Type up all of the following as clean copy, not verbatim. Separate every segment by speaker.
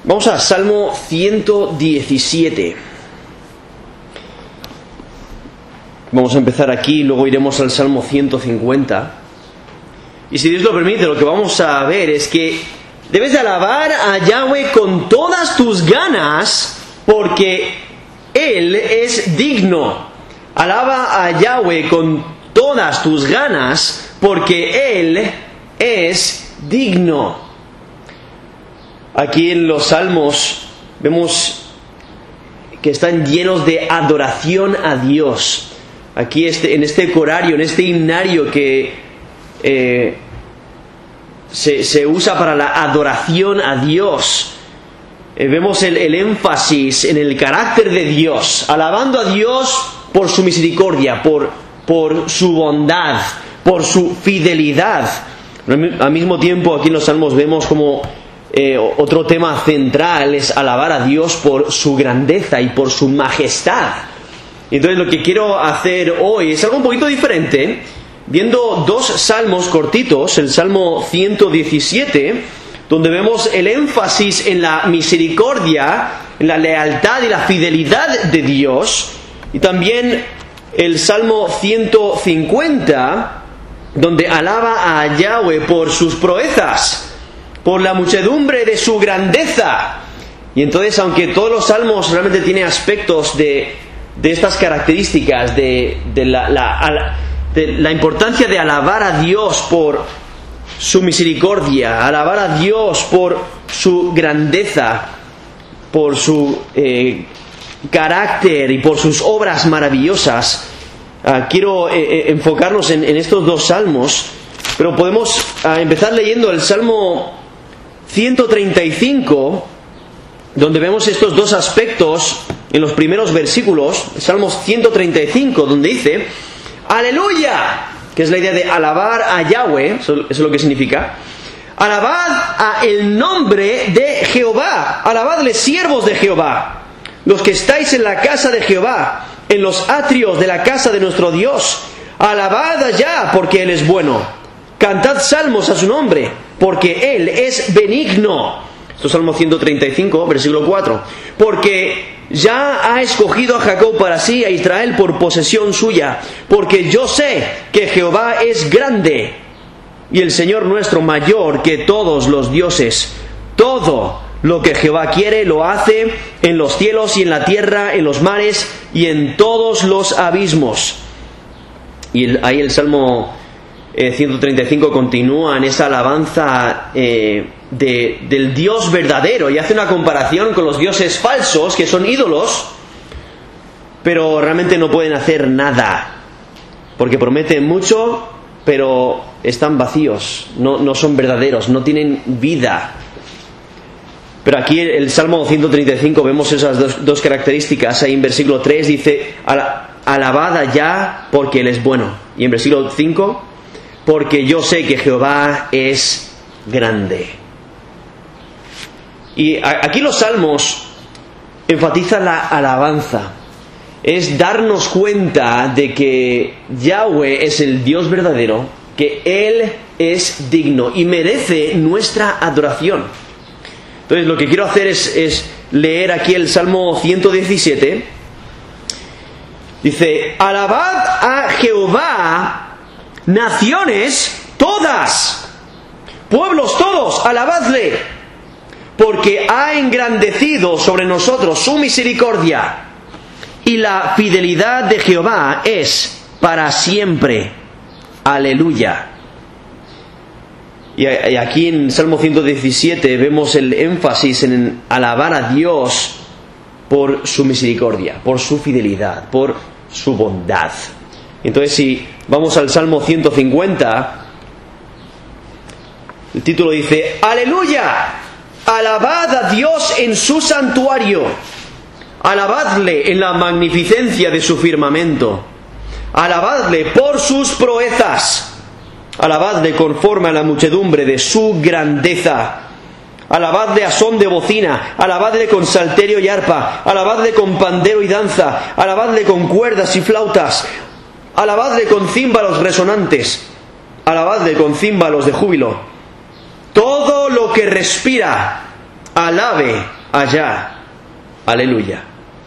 Speaker 1: Vamos a Salmo 117. Vamos a empezar aquí, luego iremos al Salmo 150. Y si Dios lo permite, lo que vamos a ver es que debes de alabar a Yahweh con todas tus ganas, porque Él es digno. Alaba a Yahweh con todas tus ganas, porque Él es digno. Aquí en los Salmos vemos que están llenos de adoración a Dios. Aquí en este corario, en este himnario que se usa para la adoración a Dios, vemos el énfasis en el carácter de Dios, alabando a Dios por su misericordia, por su bondad, por su fidelidad. Al mismo tiempo, aquí en los Salmos vemos como otro tema central es alabar a Dios por su grandeza y por su majestad. Entonces lo que quiero hacer hoy es algo un poquito diferente, viendo dos salmos cortitos, el Salmo 117, donde vemos el énfasis en la misericordia, en la lealtad y la fidelidad de Dios, y también el Salmo 150, donde alaba a Yahweh por sus proezas, por la muchedumbre de su grandeza. Y entonces, aunque todos los salmos realmente tienen aspectos de estas características, de la importancia de alabar a Dios por su misericordia, alabar a Dios por su grandeza, por su carácter y por sus obras maravillosas, quiero enfocarnos en estos dos salmos. Pero podemos empezar leyendo el Salmo 135, donde vemos estos dos aspectos en los primeros versículos. Salmo 135, donde dice: ¡Aleluya! Que es la idea de alabar a Yahweh, eso es lo que significa. Alabad a el nombre de Jehová, alabadle, siervos de Jehová, los que estáis en la casa de Jehová, en los atrios de la casa de nuestro Dios. Alabad allá, porque Él es bueno. Cantad salmos a su nombre, porque Él es benigno. Esto es Salmo 135, versículo 4. Porque ya ha escogido a Jacob para sí, a Israel por posesión suya. Porque yo sé que Jehová es grande, y el Señor nuestro mayor que todos los dioses. Todo lo que Jehová quiere lo hace en los cielos y en la tierra, en los mares y en todos los abismos. Y ahí el Salmo 135 continúa en esa alabanza del Dios verdadero, y hace una comparación con los dioses falsos, que son ídolos, pero realmente no pueden hacer nada, porque prometen mucho, pero están vacíos, no son verdaderos, no tienen vida. Pero aquí el Salmo 135 vemos esas dos características. Ahí en versículo 3 dice: alabad allá, porque Él es bueno. Y en versículo 5: porque yo sé que Jehová es grande. Y aquí los salmos enfatizan la alabanza. Es darnos cuenta de que Yahweh es el Dios verdadero, que Él es digno y merece nuestra adoración. Entonces lo que quiero hacer es leer aquí el Salmo 117. Dice: alabad a Jehová, naciones todas, pueblos todos, alabadle, porque ha engrandecido sobre nosotros su misericordia, y la fidelidad de Jehová es para siempre. Aleluya. Y aquí en Salmo 117 vemos el énfasis en alabar a Dios por su misericordia, por su fidelidad, por su bondad. Entonces, si vamos al Salmo 150, el título dice: ¡Aleluya! Alabad a Dios en su santuario, alabadle en la magnificencia de su firmamento, alabadle por sus proezas, alabadle conforme a la muchedumbre de su grandeza, alabadle a son de bocina, alabadle con salterio y arpa, alabadle con pandero y danza, alabadle con cuerdas y flautas, alabadle con címbalos resonantes, alabadle con címbalos de júbilo. Todo lo que respira, alabe allá, aleluya.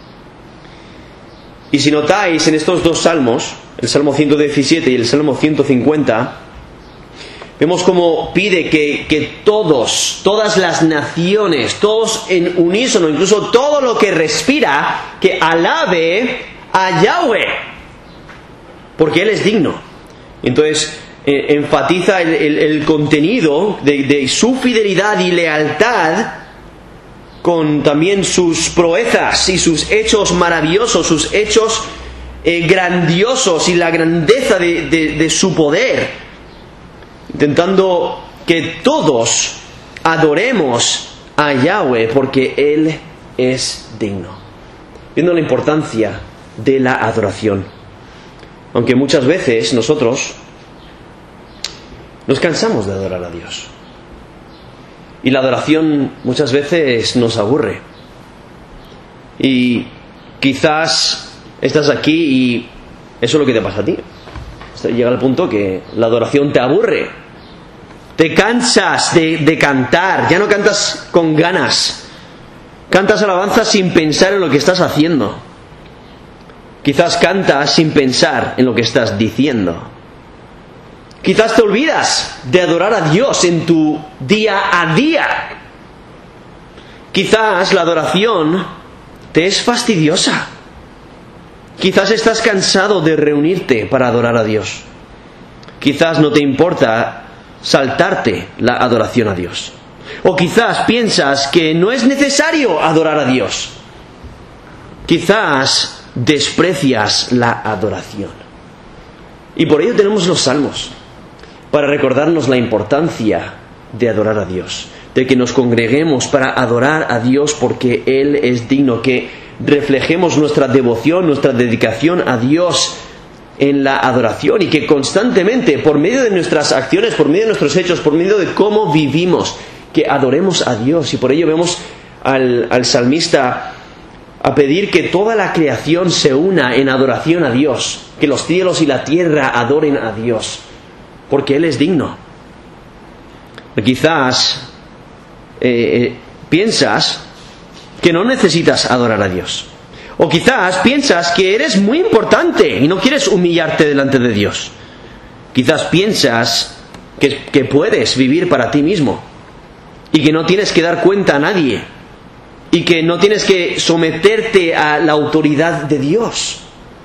Speaker 1: Y si notáis en estos dos salmos, el Salmo 117 y el Salmo 150, vemos cómo pide que todas las naciones, todos en unísono, incluso todo lo que respira, que alabe a Yahweh, porque Él es digno. Entonces enfatiza el contenido de su fidelidad y lealtad con también sus proezas y sus hechos maravillosos, sus hechos grandiosos y la grandeza de su poder, intentando que todos adoremos a Yahweh porque Él es digno, viendo la importancia de la adoración. Aunque muchas veces nosotros nos cansamos de adorar a Dios. Y la adoración muchas veces nos aburre. Y quizás estás aquí y eso es lo que te pasa a ti. Llega al punto que la adoración te aburre. Te cansas de cantar. Ya no cantas con ganas. Cantas alabanza sin pensar en lo que estás haciendo. Quizás cantas sin pensar en lo que estás diciendo. Quizás te olvidas de adorar a Dios en tu día a día. Quizás la adoración te es fastidiosa. Quizás estás cansado de reunirte para adorar a Dios. Quizás no te importa saltarte la adoración a Dios. O quizás piensas que no es necesario adorar a Dios. Quizás desprecias la adoración. Y por ello tenemos los salmos, para recordarnos la importancia de adorar a Dios, de que nos congreguemos para adorar a Dios porque Él es digno, que reflejemos nuestra devoción, nuestra dedicación a Dios en la adoración y que constantemente, por medio de nuestras acciones, por medio de nuestros hechos, por medio de cómo vivimos, que adoremos a Dios. Y por ello vemos al salmista a pedir que toda la creación se una en adoración a Dios, que los cielos y la tierra adoren a Dios, porque Él es digno. Quizás piensas que no necesitas adorar a Dios. O quizás piensas que eres muy importante y no quieres humillarte delante de Dios. Quizás piensas que puedes vivir para ti mismo y que no tienes que dar cuenta a nadie y que no tienes que someterte a la autoridad de Dios.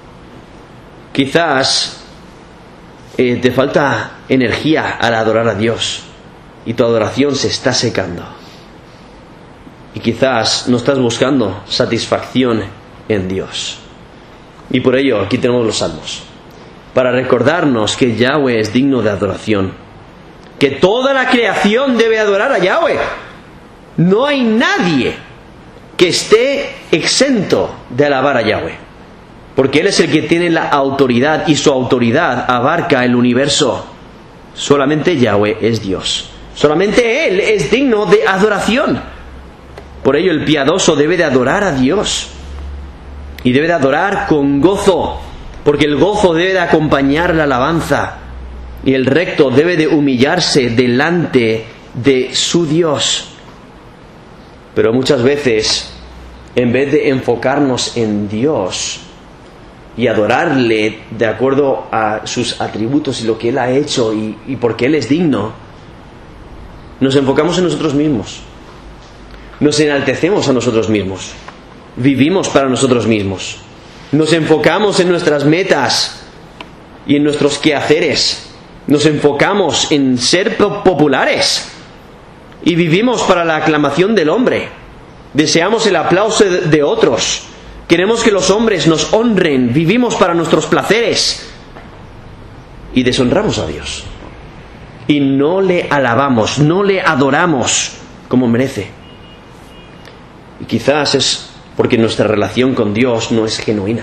Speaker 1: Quizás te falta energía al adorar a Dios y tu adoración se está secando. Y quizás no estás buscando satisfacción en Dios. Y por ello aquí tenemos los salmos, para recordarnos que Yahweh es digno de adoración, que toda la creación debe adorar a Yahweh. No hay nadie que esté exento de alabar a Yahweh, porque Él es el que tiene la autoridad y su autoridad abarca el universo. Solamente Yahweh es Dios. Solamente Él es digno de adoración. Por ello el piadoso debe de adorar a Dios y debe de adorar con gozo, porque el gozo debe de acompañar la alabanza y el recto debe de humillarse delante de su Dios. Pero muchas veces, en vez de enfocarnos en Dios y adorarle de acuerdo a sus atributos y lo que Él ha hecho y porque Él es digno, nos enfocamos en nosotros mismos. Nos enaltecemos a nosotros mismos. Vivimos para nosotros mismos. Nos enfocamos en nuestras metas y en nuestros quehaceres. Nos enfocamos en ser populares. Y vivimos para la aclamación del hombre. Deseamos el aplauso de otros. Queremos que los hombres nos honren. Vivimos para nuestros placeres. Y deshonramos a Dios. Y no le alabamos, no le adoramos como merece. Y quizás es porque nuestra relación con Dios no es genuina.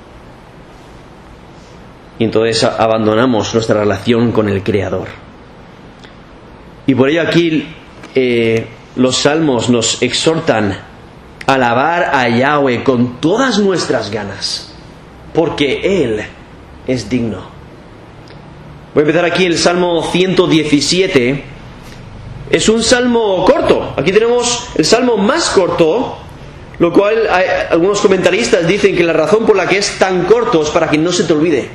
Speaker 1: Y entonces abandonamos nuestra relación con el Creador. Y por ello aquí los salmos nos exhortan a alabar a Yahweh con todas nuestras ganas, porque Él es digno. Voy a empezar aquí el Salmo 117 es un salmo corto. Aquí tenemos el salmo más corto, lo cual algunos comentaristas dicen que la razón por la que es tan corto es para que no se te olvide.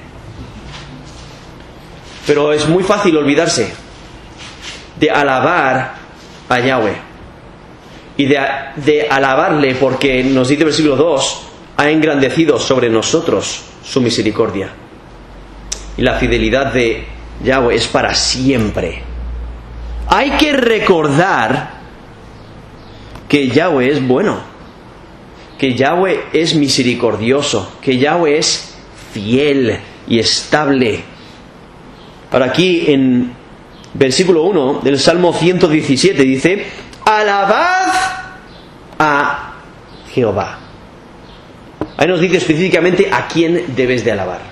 Speaker 1: Pero es muy fácil olvidarse de alabar a Yahweh y de alabarle, porque nos dice el versículo 2, ha engrandecido sobre nosotros su misericordia. Y la fidelidad de Yahweh es para siempre. Hay que recordar que Yahweh es bueno, que Yahweh es misericordioso, que Yahweh es fiel y estable. Ahora aquí en versículo 1 del Salmo 117 dice: alabad a Jehová. Ahí nos dice específicamente a quién debes de alabar.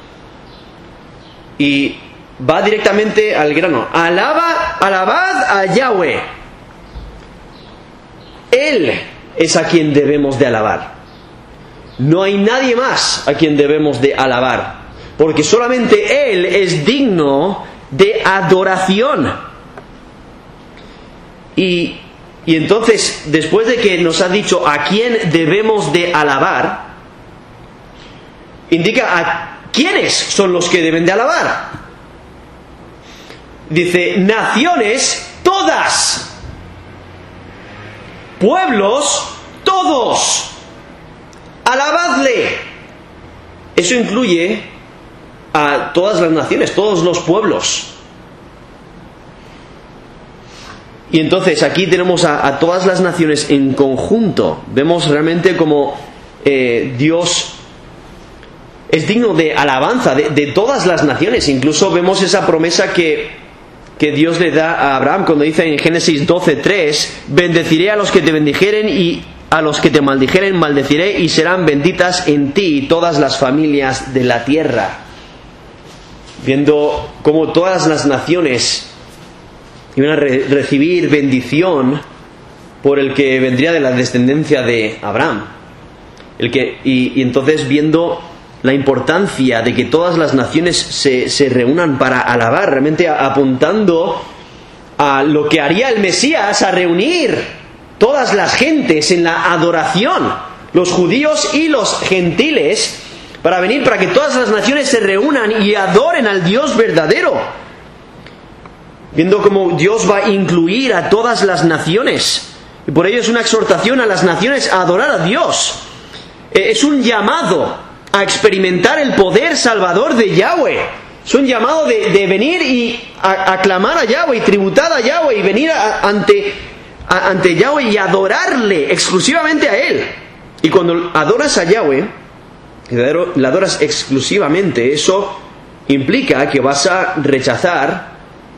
Speaker 1: Y va directamente al grano. Alabad a Yahweh. Él es a quien debemos de alabar. No hay nadie más a quien debemos de alabar, porque solamente Él es digno de adoración. Y entonces, después de que nos ha dicho a quién debemos de alabar, indica a quiénes son los que deben de alabar. Dice: naciones todas, pueblos todos, alabadle. Eso incluye a todas las naciones, todos los pueblos. Y entonces aquí tenemos a todas las naciones en conjunto. Vemos realmente como Dios es digno de alabanza de todas las naciones. Incluso vemos esa promesa que Dios le da a Abraham cuando dice en Génesis 12:3: bendeciré a los que te bendijeren y a los que te maldijeren maldeciré, y serán benditas en ti todas las familias de la tierra. Viendo cómo todas las naciones iban a recibir bendición por el que vendría de la descendencia de Abraham. Y entonces, viendo la importancia de que todas las naciones se reúnan para alabar, realmente apuntando a lo que haría el Mesías, a reunir todas las gentes en la adoración, los judíos y los gentiles, para venir, para que todas las naciones se reúnan y adoren al Dios verdadero. Viendo cómo Dios va a incluir a todas las naciones, y por ello es una exhortación a las naciones a adorar a Dios. Es un llamado a experimentar el poder salvador de Yahweh. Es un llamado de venir y aclamar a Yahweh, y tributar a Yahweh, y venir ante Yahweh y adorarle exclusivamente a Él. Y cuando adoras a Yahweh, le adoras exclusivamente, eso implica que vas a rechazar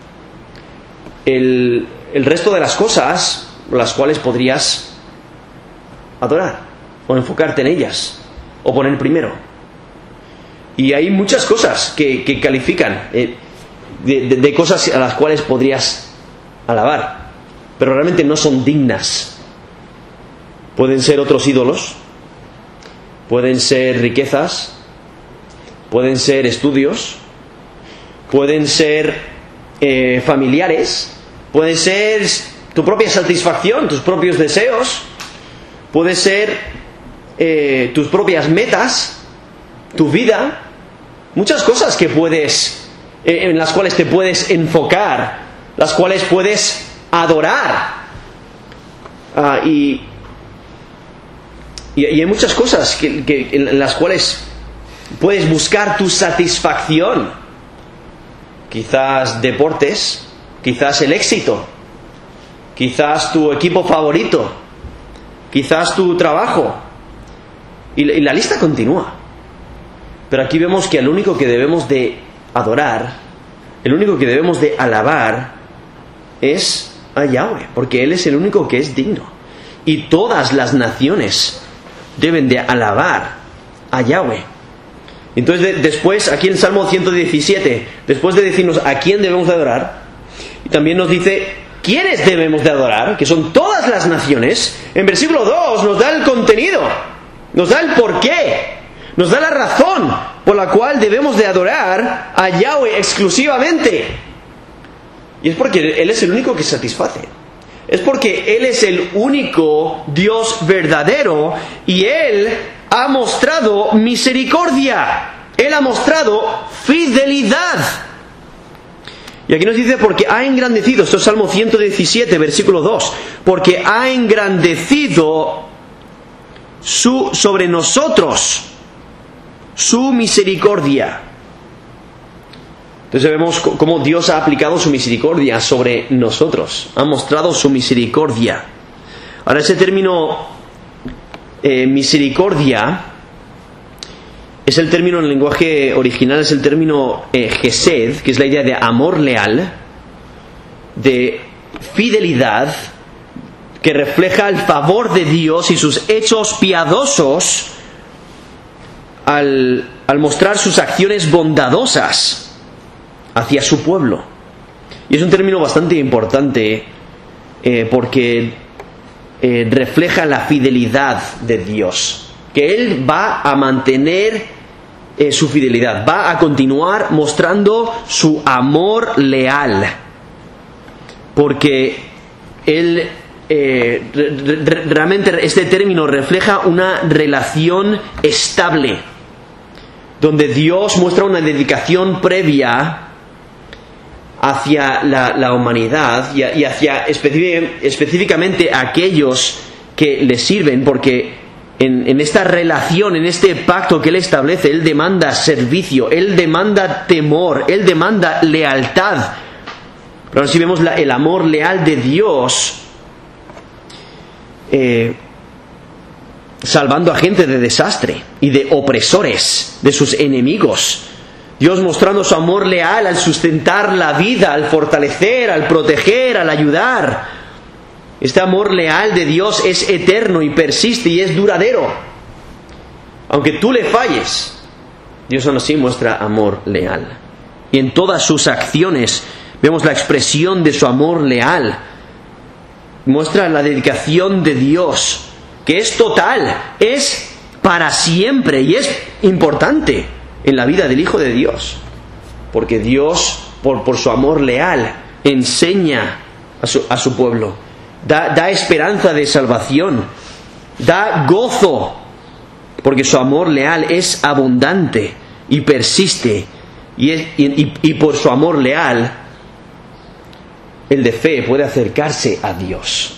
Speaker 1: el resto de las cosas las cuales podrías adorar, o enfocarte en ellas, o poner primero. Y hay muchas cosas que califican de cosas a las cuales podrías alabar, pero realmente no son dignas. Pueden ser otros ídolos, pueden ser riquezas, pueden ser estudios, pueden ser familiares, pueden ser tu propia satisfacción, tus propios deseos, puede ser tus propias metas, tu vida, muchas cosas que puedes, en las cuales te puedes enfocar, las cuales puedes adorar. Y hay muchas cosas en las cuales puedes buscar tu satisfacción. Quizás deportes, quizás el éxito, quizás tu equipo favorito, quizás tu trabajo. Y la lista continúa. Pero aquí vemos que el único que debemos de adorar, el único que debemos de alabar, es a Yahweh, porque Él es el único que es digno. Y todas las naciones deben de alabar a Yahweh. Entonces, después, aquí en el Salmo 117, después de decirnos a quién debemos de adorar, y también nos dice quiénes debemos de adorar, que son todas las naciones, en versículo 2 nos da el contenido, nos da el porqué, nos da la razón por la cual debemos de adorar a Yahweh exclusivamente. Y es porque Él es el único que satisface. Es porque Él es el único Dios verdadero y Él ha mostrado misericordia. Él ha mostrado fidelidad. Y aquí nos dice, porque ha engrandecido, esto es Salmo 117, versículo 2, porque ha engrandecido sobre nosotros su misericordia. Entonces vemos cómo Dios ha aplicado su misericordia sobre nosotros, ha mostrado su misericordia. Ahora ese término misericordia es el término en el lenguaje original, es el término gesed, que es la idea de amor leal, de fidelidad, que refleja el favor de Dios y sus hechos piadosos al mostrar sus acciones bondadosas hacia su pueblo. Y es un término bastante importante porque refleja la fidelidad de Dios, que Él va a mantener su fidelidad, va a continuar mostrando su amor leal, porque Él realmente este término refleja una relación estable, donde Dios muestra una dedicación previa hacia la humanidad y hacia específicamente a aquellos que le sirven, porque en esta relación, en este pacto que Él establece, Él demanda servicio, Él demanda temor, Él demanda lealtad. Pero ahora sí vemos el amor leal de Dios salvando a gente de desastre y de opresores, de sus enemigos. Dios mostrando su amor leal al sustentar la vida, al fortalecer, al proteger, al ayudar. Este amor leal de Dios es eterno y persiste y es duradero. Aunque tú le falles, Dios aún así muestra amor leal. Y en todas sus acciones vemos la expresión de su amor leal. Muestra la dedicación de Dios, que es total, es para siempre y es importante en la vida del Hijo de Dios, porque Dios, por su amor leal, enseña a su pueblo, da esperanza de salvación, da gozo, porque su amor leal es abundante y persiste, y por su amor leal el de fe puede acercarse a Dios.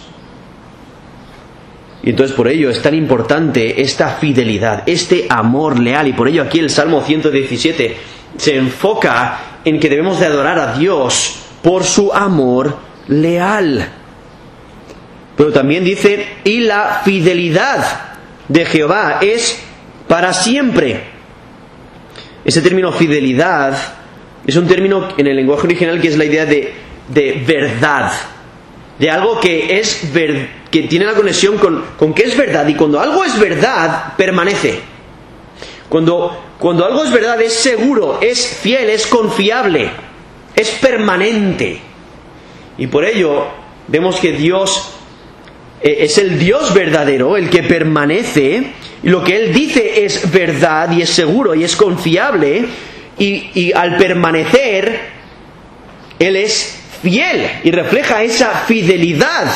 Speaker 1: Y entonces por ello es tan importante esta fidelidad, este amor leal. Y por ello aquí el Salmo 117 se enfoca en que debemos de adorar a Dios por su amor leal. Pero también dice, y la fidelidad de Jehová es para siempre. Ese término fidelidad es un término en el lenguaje original que es la idea de verdad, de algo que que tiene la conexión con que es verdad, y cuando algo es verdad, permanece. Cuando algo es verdad, es seguro, es fiel, es confiable, es permanente. Y por ello vemos que Dios es el Dios verdadero, el que permanece, y lo que Él dice es verdad y es seguro y es confiable, y al permanecer Él es fiel y refleja esa fidelidad.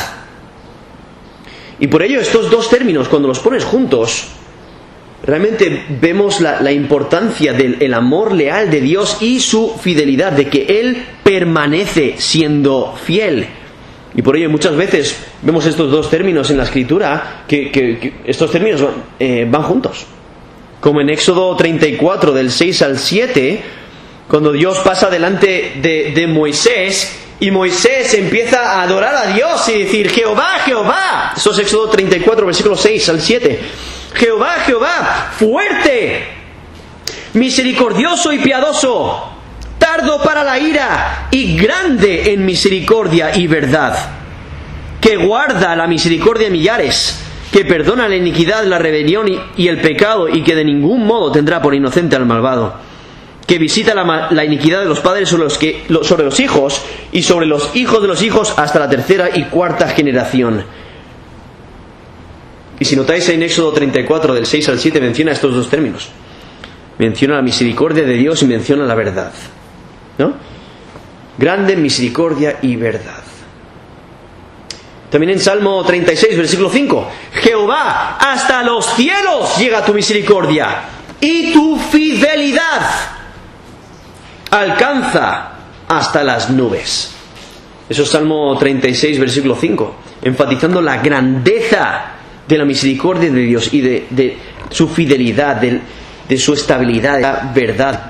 Speaker 1: Y por ello estos dos términos, cuando los pones juntos, realmente vemos la importancia del amor leal de Dios y su fidelidad, de que Él permanece siendo fiel. Y por ello muchas veces vemos estos dos términos en la Escritura, que estos términos van juntos. Como en Éxodo 34, del 6 al 7, cuando Dios pasa delante de Moisés, y Moisés empieza a adorar a Dios y decir, Jehová, Jehová. Eso es Éxodo 34, versículos 6 al 7. Jehová, Jehová, fuerte, misericordioso y piadoso, tardo para la ira y grande en misericordia y verdad, que guarda la misericordia de millares, que perdona la iniquidad, la rebelión y el pecado, y que de ningún modo tendrá por inocente al malvado, que visita la iniquidad de los padres sobre los hijos y sobre los hijos de los hijos hasta la tercera y cuarta generación. Y si notáis en Éxodo 34 del 6 al 7 menciona estos dos términos. Menciona la misericordia de Dios y menciona la verdad, ¿no? grande misericordia y verdad. También en Salmo 36, versículo 5, Jehová, hasta los cielos llega tu misericordia y tu fidelidad alcanza hasta las nubes. Eso es Salmo 36, versículo 5, enfatizando la grandeza de la misericordia de Dios y de su fidelidad, de su estabilidad, de la verdad.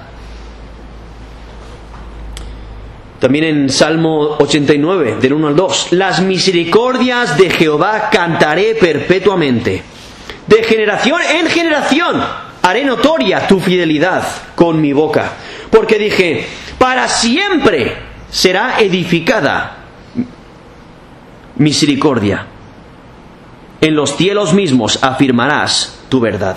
Speaker 1: También en Salmo 89, del 1 al 2, las misericordias de Jehová cantaré perpetuamente. De generación en generación haré notoria tu fidelidad con mi boca. Porque dije, para siempre será edificada misericordia. En los cielos mismos afirmarás tu verdad.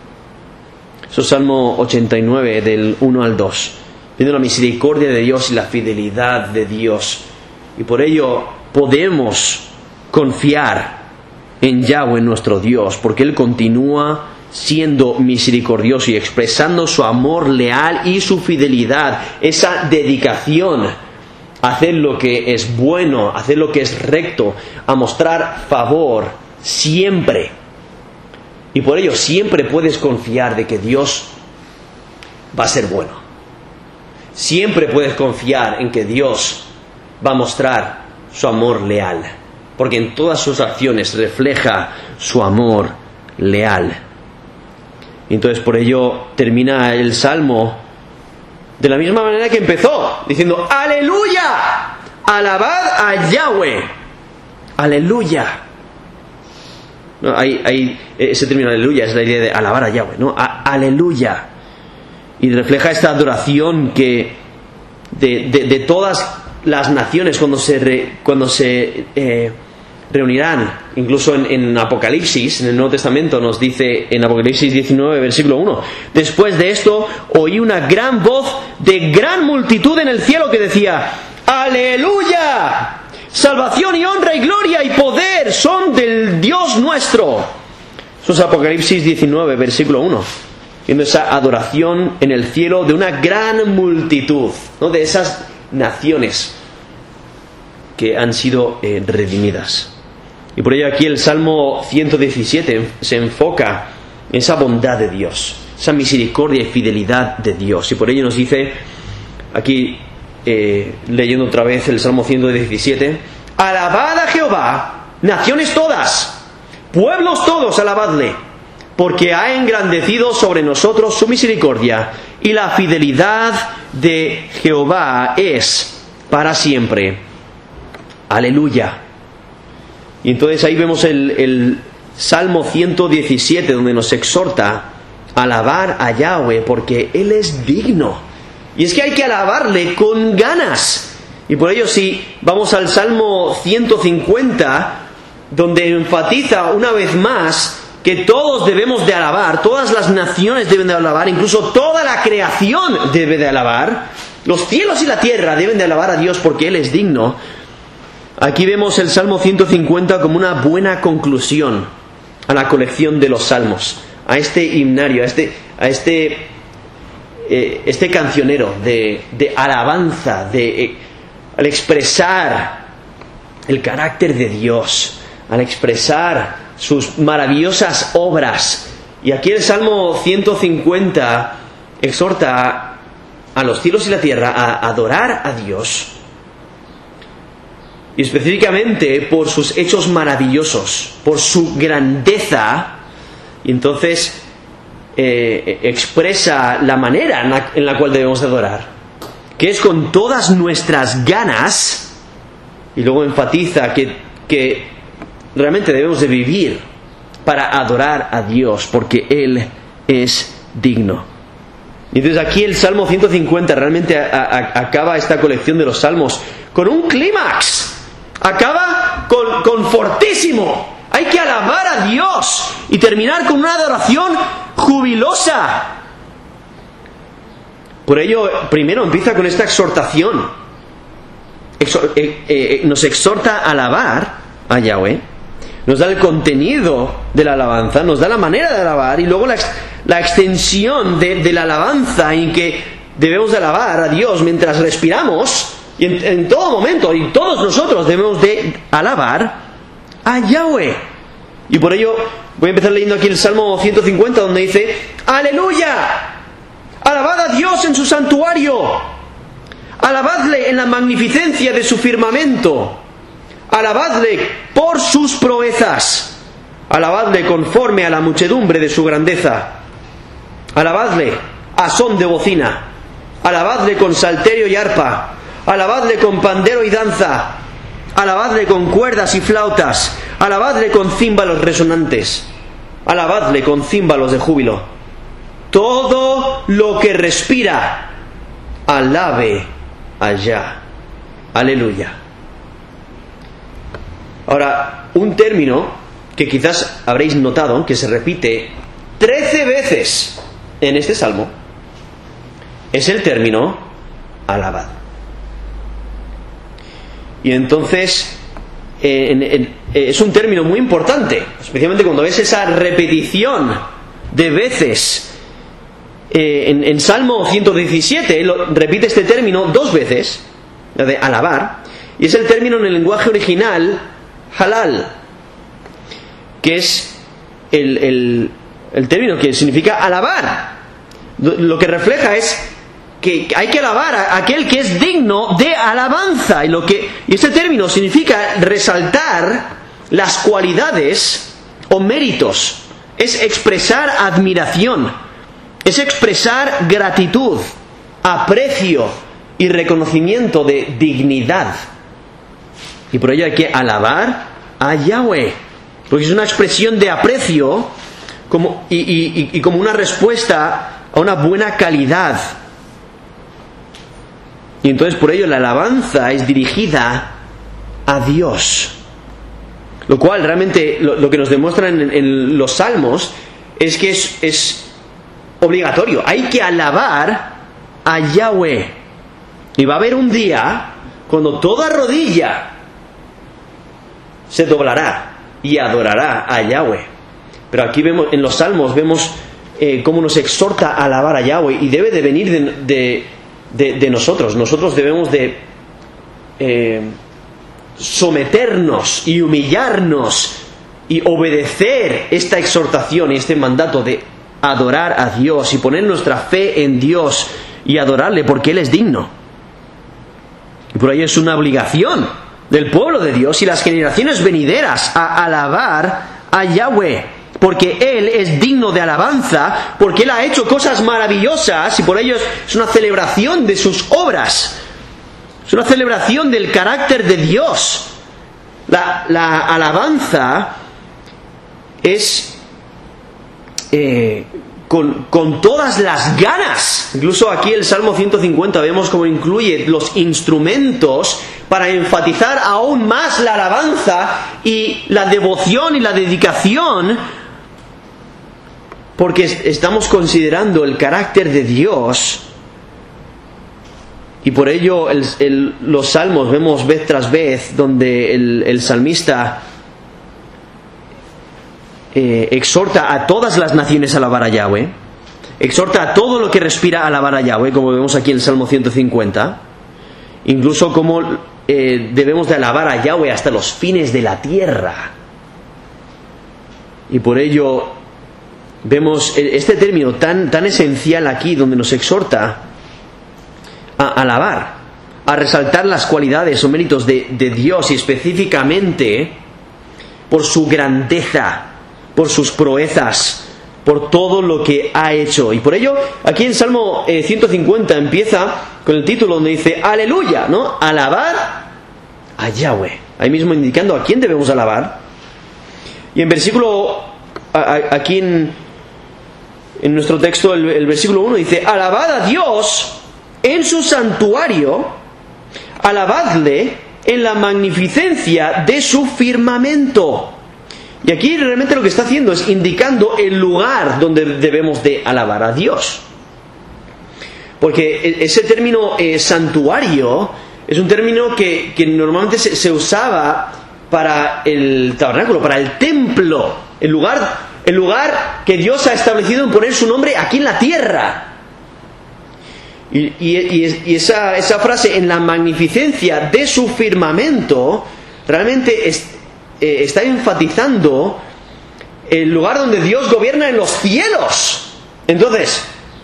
Speaker 1: Eso es Salmo 89, del 1 al 2. Viendo la misericordia de Dios y la fidelidad de Dios. Y por ello podemos confiar en Yahweh nuestro Dios, porque Él continúa siendo misericordioso y expresando su amor leal y su fidelidad, esa dedicación a hacer lo que es bueno, a hacer lo que es recto, a mostrar favor siempre. Y por ello siempre puedes confiar de que Dios va a ser bueno. Siempre puedes confiar en que Dios va a mostrar su amor leal, porque en todas sus acciones refleja su amor leal. Y entonces por ello termina el Salmo de la misma manera que empezó, diciendo, ¡Aleluya! ¡Alabad a Yahweh! ¡Aleluya! No, ese término aleluya es la idea de alabar a Yahweh, ¿no? ¡Aleluya! Y refleja esta adoración que de todas las naciones cuando se reunirán. Incluso en Apocalipsis, en el Nuevo Testamento, nos dice en Apocalipsis 19, versículo 1, después de esto oí una gran voz de gran multitud en el cielo que decía, ¡Aleluya! Salvación y honra y gloria y poder son del Dios nuestro. Eso es Apocalipsis 19, versículo 1. Viendo esa adoración en el cielo de una gran multitud, ¿no? De esas naciones que han sido redimidas. Y por ello aquí el Salmo 117 se enfoca en esa bondad de Dios, esa misericordia y fidelidad de Dios. Y por ello nos dice, aquí leyendo otra vez el Salmo 117, alabad a Jehová, naciones todas, pueblos todos, alabadle, porque ha engrandecido sobre nosotros su misericordia, y la fidelidad de Jehová es para siempre. Aleluya. Y entonces ahí vemos el Salmo 117, donde nos exhorta a alabar a Yahweh, porque Él es digno. Y es que hay que alabarle con ganas. Y por ello, si vamos al Salmo 150, donde enfatiza una vez más que todos debemos de alabar, todas las naciones deben de alabar, incluso toda la creación debe de alabar, los cielos y la tierra deben de alabar a Dios porque Él es digno. Aquí vemos el Salmo 150 como una buena conclusión a la colección de los salmos, a este himnario, a este cancionero de alabanza, al expresar el carácter de Dios, al expresar sus maravillosas obras. Y aquí el Salmo 150 exhorta a los cielos y la tierra a adorar a Dios, y específicamente por sus hechos maravillosos, por su grandeza. Y entonces expresa la manera en la cual debemos de adorar, que es con todas nuestras ganas, y luego enfatiza que realmente debemos de vivir para adorar a Dios, porque Él es digno. Y entonces aquí el Salmo 150 realmente acaba esta colección de los salmos con un clímax. Acaba con fortísimo. Hay que alabar a Dios y terminar con una adoración jubilosa. Por ello, primero empieza con esta exhortación. Nos exhorta a alabar a Yahweh, nos da el contenido de la alabanza, nos da la manera de alabar, y luego la extensión de la alabanza en que debemos de alabar a Dios mientras respiramos, Y en todo momento, y todos nosotros debemos de alabar a Yahweh. Y por ello voy a empezar leyendo aquí el Salmo 150, donde dice: ¡Aleluya! ¡Alabad a Dios en su santuario! ¡Alabadle en la magnificencia de su firmamento! ¡Alabadle por sus proezas! ¡Alabadle conforme a la muchedumbre de su grandeza! ¡Alabadle a son de bocina! ¡Alabadle con salterio y arpa! ¡Alabadle con pandero y danza! ¡Alabadle con cuerdas y flautas! ¡Alabadle con címbalos resonantes! ¡Alabadle con címbalos de júbilo! Todo lo que respira, alabe a Yah. Aleluya. Ahora, un término que quizás habréis notado que se repite 13 veces en este salmo es el término alabad. Y entonces es un término muy importante, especialmente cuando ves esa repetición de veces. En Salmo 117 repite este término 2 veces, de alabar, y es el término en el lenguaje original halal, que es el término que significa alabar. Lo que refleja es que hay que alabar a aquel que es digno de alabanza, y este término significa resaltar las cualidades o méritos, es expresar admiración, es expresar gratitud, aprecio y reconocimiento de dignidad. Y por ello hay que alabar a Yahweh, porque es una expresión de aprecio y como una respuesta a una buena calidad. Y entonces por ello la alabanza es dirigida a Dios. Lo cual realmente lo que nos demuestran en los salmos es que es obligatorio. Hay que alabar a Yahweh. Y va a haber un día cuando toda rodilla se doblará y adorará a Yahweh. Pero aquí vemos, en los salmos vemos cómo nos exhorta a alabar a Yahweh, y debe de venir de nosotros. Nosotros debemos de someternos y humillarnos y obedecer esta exhortación y este mandato de adorar a Dios y poner nuestra fe en Dios y adorarle porque Él es digno. Y por ello es una obligación del pueblo de Dios y las generaciones venideras a alabar a Yahweh, porque Él es digno de alabanza, porque Él ha hecho cosas maravillosas, y por ello es una celebración de sus obras, es una celebración del carácter de Dios. La alabanza es con todas las ganas. Incluso aquí el Salmo 150 vemos cómo incluye los instrumentos para enfatizar aún más la alabanza y la devoción y la dedicación, porque estamos considerando el carácter de Dios. Y por ello los salmos vemos vez tras vez donde el salmista exhorta a todas las naciones a alabar a Yahweh, exhorta a todo lo que respira a alabar a Yahweh, como vemos aquí en el Salmo 150, incluso como debemos de alabar a Yahweh hasta los fines de la tierra. Y por ello vemos este término tan esencial aquí, donde nos exhorta a alabar, a resaltar las cualidades o méritos de Dios, y específicamente por su grandeza, por sus proezas, por todo lo que ha hecho. Y por ello, aquí en Salmo 150 empieza con el título donde dice aleluya, ¿no? Alabar a Yahweh. Ahí mismo indicando a quién debemos alabar. Y en versículo, aquí en nuestro texto, el versículo 1 dice: alabad a Dios en su santuario, alabadle en la magnificencia de su firmamento. Y aquí realmente lo que está haciendo es indicando el lugar donde debemos de alabar a Dios. Porque ese término santuario es un término que normalmente se usaba para el tabernáculo, para el templo, el lugar que Dios ha establecido en poner su nombre aquí en la tierra. Y esa frase, en la magnificencia de su firmamento, realmente está enfatizando el lugar donde Dios gobierna en los cielos. Entonces,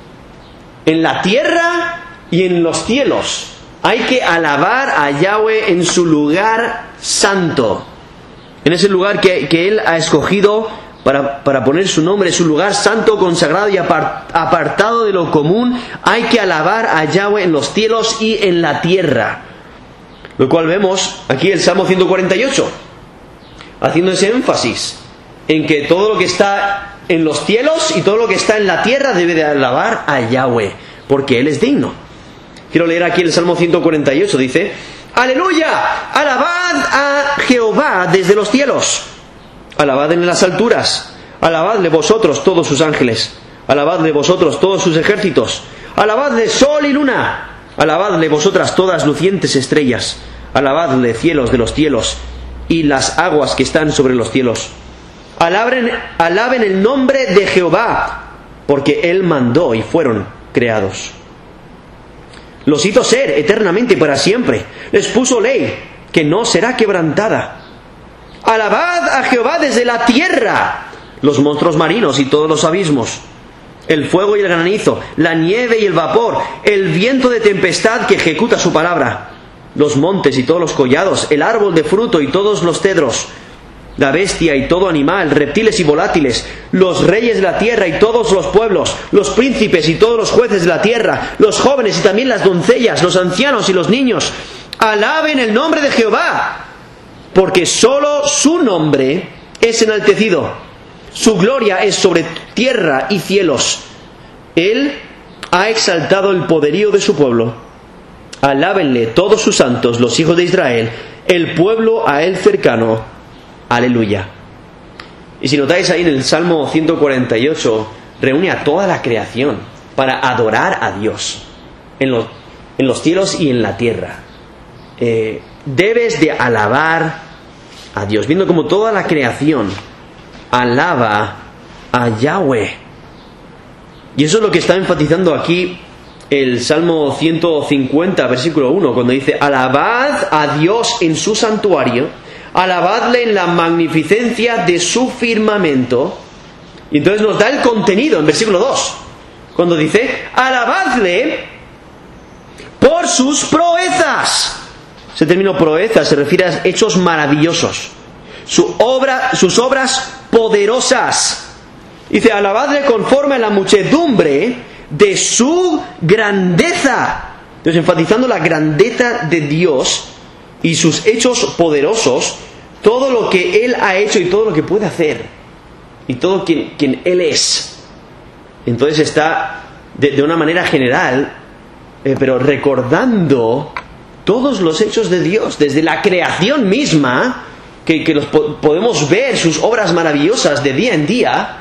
Speaker 1: en la tierra y en los cielos hay que alabar a Yahweh en su lugar santo, en ese lugar que Él ha escogido para poner su nombre, su lugar santo, consagrado y apartado de lo común. Hay que alabar a Yahweh en los cielos y en la tierra, lo cual vemos aquí el Salmo 148, haciendo ese énfasis en que todo lo que está en los cielos y todo lo que está en la tierra debe de alabar a Yahweh, porque Él es digno. Quiero leer aquí el Salmo 148, dice: ¡Aleluya! ¡Alabad a Jehová desde los cielos! Alabad en las alturas, alabadle vosotros todos sus ángeles, alabadle vosotros todos sus ejércitos, alabadle sol y luna, alabadle vosotras todas lucientes estrellas, alabadle cielos de los cielos y las aguas que están sobre los cielos. Alaben el nombre de Jehová, porque Él mandó y fueron creados. Los hizo ser eternamente y para siempre, les puso ley que no será quebrantada. Alabad a Jehová desde la tierra, los monstruos marinos y todos los abismos, el fuego y el granizo, la nieve y el vapor, el viento de tempestad que ejecuta su palabra, los montes y todos los collados, el árbol de fruto y todos los cedros, la bestia y todo animal, reptiles y volátiles, los reyes de la tierra y todos los pueblos, los príncipes y todos los jueces de la tierra, los jóvenes y también las doncellas, los ancianos y los niños. Alaben el nombre de Jehová, porque solo su nombre es enaltecido. Su gloria es sobre tierra y cielos. Él ha exaltado el poderío de su pueblo. Alábenle todos sus santos, los hijos de Israel, el pueblo a él cercano. Aleluya. Y si notáis ahí en el Salmo 148, reúne a toda la creación para adorar a Dios en los cielos y en la tierra. Debes de alabar a Dios, viendo como toda la creación alaba a Yahweh. Y eso es lo que está enfatizando aquí el Salmo 150, versículo 1, cuando dice: alabad a Dios en su santuario, alabadle en la magnificencia de su firmamento. Y entonces nos da el contenido en versículo 2, cuando dice: alabadle por sus proezas. Ese término proeza se refiere a hechos maravillosos, sus obras poderosas. Dice: alabadle conforme a la muchedumbre de su grandeza. Entonces, enfatizando la grandeza de Dios y sus hechos poderosos, todo lo que Él ha hecho y todo lo que puede hacer, y todo quien Él es. Entonces está de una manera general, pero recordando todos los hechos de Dios, desde la creación misma, que los podemos ver, sus obras maravillosas de día en día,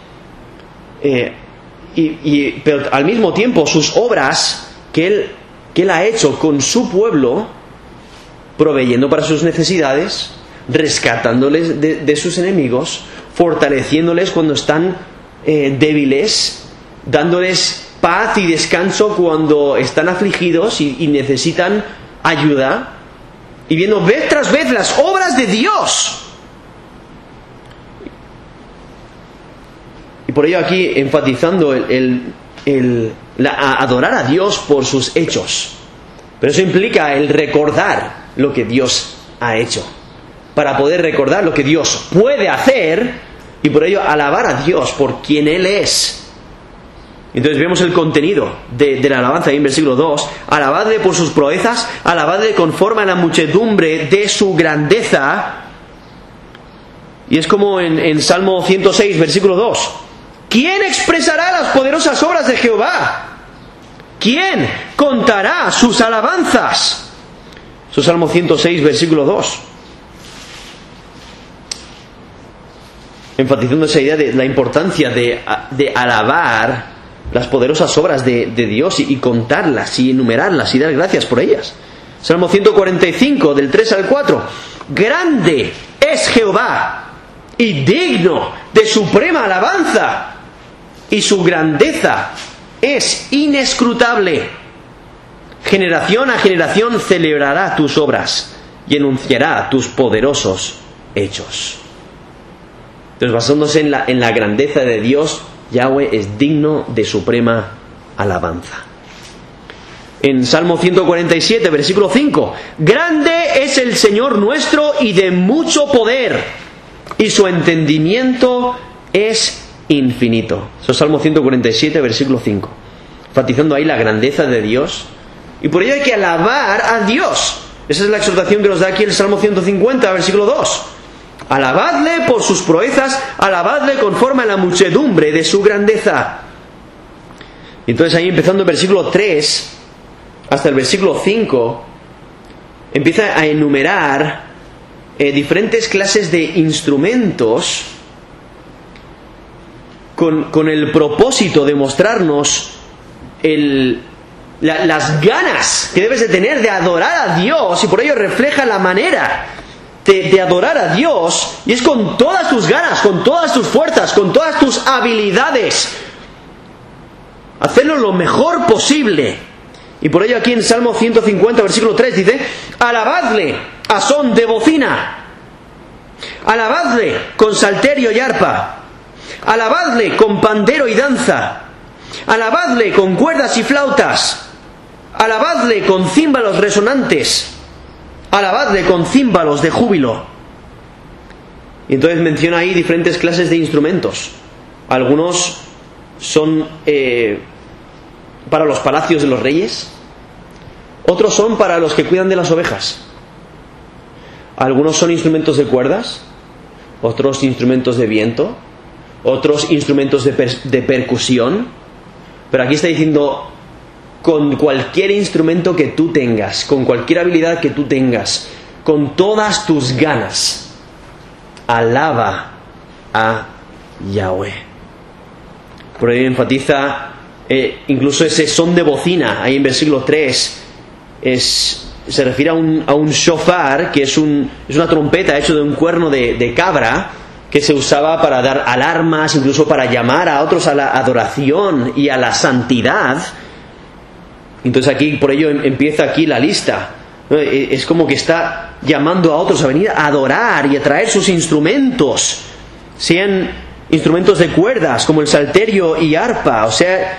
Speaker 1: pero al mismo tiempo sus obras que Él ha hecho con su pueblo, proveyendo para sus necesidades, rescatándoles de sus enemigos, fortaleciéndoles cuando están débiles, dándoles paz y descanso cuando están afligidos y necesitan ayuda, y viendo vez tras vez las obras de Dios. Y por ello aquí enfatizando adorar a Dios por sus hechos. Pero eso implica el recordar lo que Dios ha hecho, para poder recordar lo que Dios puede hacer, y por ello alabar a Dios por quien Él es. Entonces vemos el contenido de la alabanza ahí en versículo 2. Alabadle por sus proezas, alabadle conforme a la muchedumbre de su grandeza. Y es como en Salmo 106, versículo 2. ¿Quién expresará las poderosas obras de Jehová? ¿Quién contará sus alabanzas? Eso es Salmo 106, versículo 2. Enfatizando esa idea de la importancia de alabar las poderosas obras de Dios y contarlas y enumerarlas y dar gracias por ellas. Salmo 145, del 3 al 4. Grande es Jehová y digno de suprema alabanza, y su grandeza es inescrutable. generación a generación celebrará tus obras y enunciará tus poderosos hechos. Entonces, basándose en la grandeza de Dios, Yahweh es digno de suprema alabanza. En Salmo 147, versículo 5, grande es el Señor nuestro y de mucho poder, y su entendimiento es infinito. Eso es Salmo 147, versículo 5, enfatizando ahí la grandeza de Dios. Y por ello hay que alabar a Dios. Esa es la exhortación que nos da aquí el Salmo 150, versículo 2. Alabadle por sus proezas, alabadle conforme a la muchedumbre de su grandeza. Y entonces ahí, empezando el versículo 3 hasta el versículo 5, empieza a enumerar diferentes clases de instrumentos con el propósito de mostrarnos las ganas que debes de tener de adorar a Dios, y por ello refleja la manera de adorar a Dios, y es con todas tus ganas, con todas tus fuerzas, con todas tus habilidades, hacerlo lo mejor posible. Y por ello aquí en Salmo 150, versículo 3 dice: alabadle a son de bocina, alabadle con salterio y arpa, alabadle con pandero y danza, alabadle con cuerdas y flautas, alabadle con címbalos resonantes, alabadle con címbalos de júbilo. Y entonces menciona ahí diferentes clases de instrumentos. Algunos son para los palacios de los reyes, otros son para los que cuidan de las ovejas. Algunos son instrumentos de cuerdas, otros instrumentos de viento, otros instrumentos de percusión. Pero aquí está diciendo, con cualquier instrumento que tú tengas, con cualquier habilidad que tú tengas, con todas tus ganas, alaba a Yahweh. Por ello enfatiza incluso ese son de bocina, ahí en versículo 3, se refiere a un shofar, que es una trompeta hecho de un cuerno de cabra, que se usaba para dar alarmas, incluso para llamar a otros a la adoración y a la santidad. Entonces aquí, por ello empieza aquí la lista. Es como que está llamando a otros a venir a adorar y a traer sus instrumentos, sean instrumentos de cuerdas como el salterio y arpa, o sea,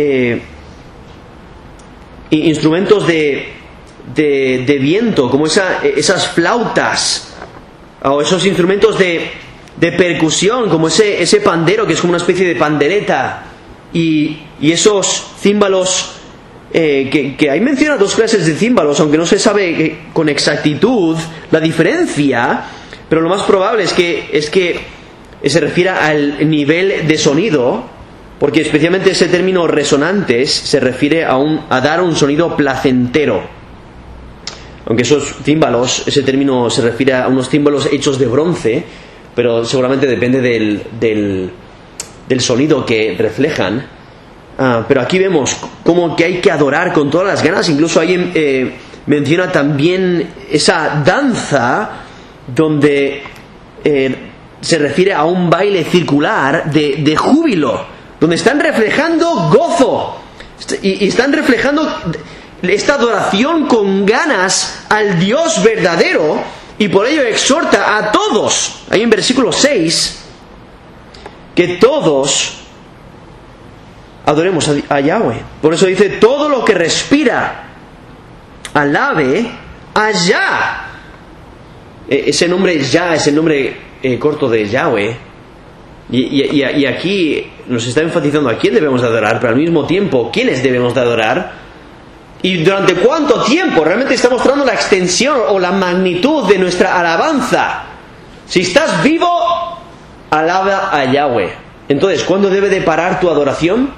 Speaker 1: instrumentos de viento como esas flautas, o esos instrumentos de percusión como ese pandero, que es como una especie de pandereta, y esos címbalos, que ahí menciona dos clases de címbalos, aunque no se sabe con exactitud la diferencia, pero lo más probable es que se refiere al nivel de sonido, porque especialmente ese término resonantes se refiere a dar un sonido placentero. Aunque esos címbalos, ese término se refiere a unos címbalos hechos de bronce, pero seguramente depende del sonido que reflejan. Pero aquí vemos como que hay que adorar con todas las ganas. Incluso ahí menciona también esa danza donde se refiere a un baile circular de júbilo, donde están reflejando gozo y están reflejando esta adoración con ganas al Dios verdadero, y por ello exhorta a todos, ahí en versículo 6, que todos adoremos a Yahweh. Por eso dice: todo lo que respira, alabe a Yah. Ese nombre Yah es el nombre corto de Yahweh. Y aquí nos está enfatizando a quién debemos de adorar, pero al mismo tiempo, quiénes debemos de adorar y durante cuánto tiempo. Realmente está mostrando la extensión o la magnitud de nuestra alabanza. Si estás vivo, alaba a Yahweh. Entonces, ¿cuándo debe de parar tu adoración?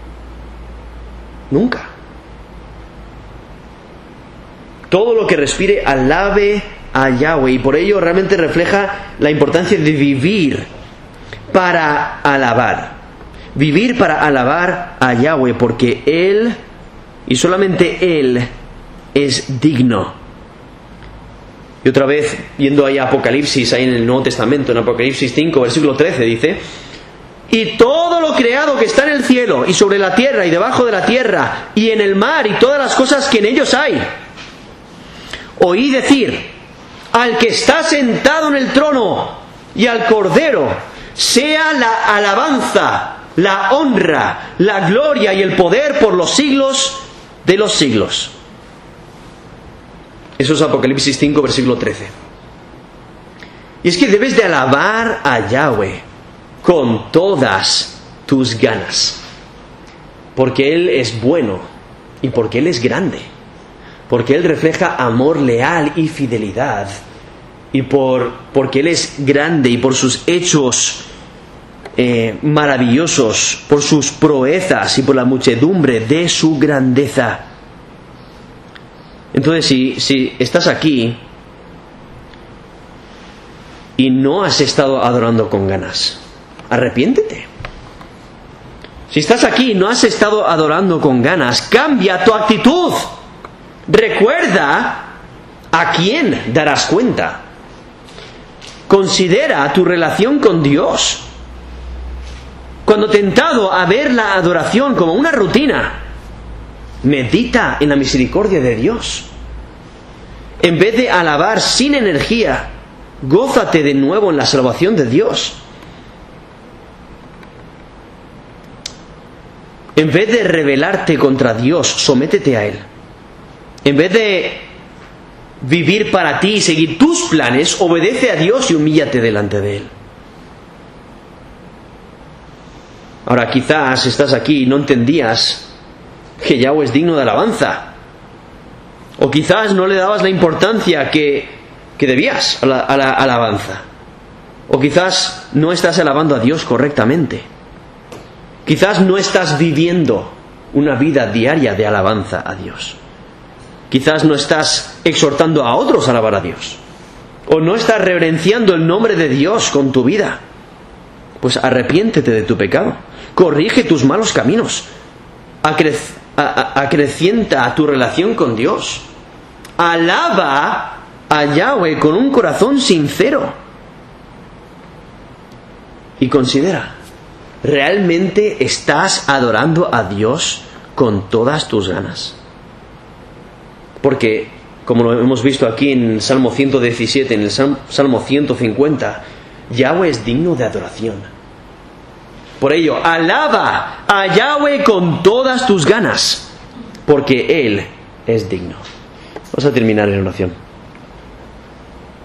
Speaker 1: Nunca. Todo lo que respire, alabe a Yahweh. Y por ello realmente refleja la importancia de vivir para alabar. Vivir para alabar a Yahweh, porque Él, y solamente Él, es digno. Y otra vez, yendo ahí a Apocalipsis, ahí en el Nuevo Testamento, en Apocalipsis 5, versículo 13, dice: y todo lo creado que está en el cielo y sobre la tierra y debajo de la tierra y en el mar y todas las cosas que en ellos hay. Oí decir al que está sentado en el trono y al Cordero, sea la alabanza, la honra, la gloria y el poder por los siglos de los siglos. Eso es Apocalipsis 5, versículo 13. Y es que debes de alabar a Yahweh con todas tus ganas, porque Él es bueno y porque Él es grande, porque Él refleja amor leal y fidelidad, y porque Él es grande y por sus hechos maravillosos, por sus proezas y por la muchedumbre de su grandeza. Entonces, si estás aquí y no has estado adorando con ganas, arrepiéntete. Si estás aquí y no has estado adorando con ganas, cambia tu actitud. Recuerda a quién darás cuenta. Considera tu relación con Dios. Cuando tentado a ver la adoración como una rutina, medita en la misericordia de Dios. En vez de alabar sin energía, gózate de nuevo en la salvación de Dios. En vez de rebelarte contra Dios, sométete a Él. En vez de vivir para ti y seguir tus planes, obedece a Dios y humíllate delante de Él. Ahora, quizás estás aquí y no entendías que Yahweh es digno de alabanza. O quizás no le dabas la importancia que debías a la alabanza. O quizás no estás alabando a Dios correctamente. Quizás no estás viviendo una vida diaria de alabanza a Dios. Quizás no estás exhortando a otros a alabar a Dios. O no estás reverenciando el nombre de Dios con tu vida. Pues arrepiéntete de tu pecado. Corrige tus malos caminos. Acrecienta tu relación con Dios. Alaba a Yahweh con un corazón sincero. Y considera, ¿realmente estás adorando a Dios con todas tus ganas? Porque, como lo hemos visto aquí en el Salmo 117, en el Salmo 150, Yahweh es digno de adoración. Por ello, alaba a Yahweh con todas tus ganas, porque Él es digno. Vamos a terminar en oración.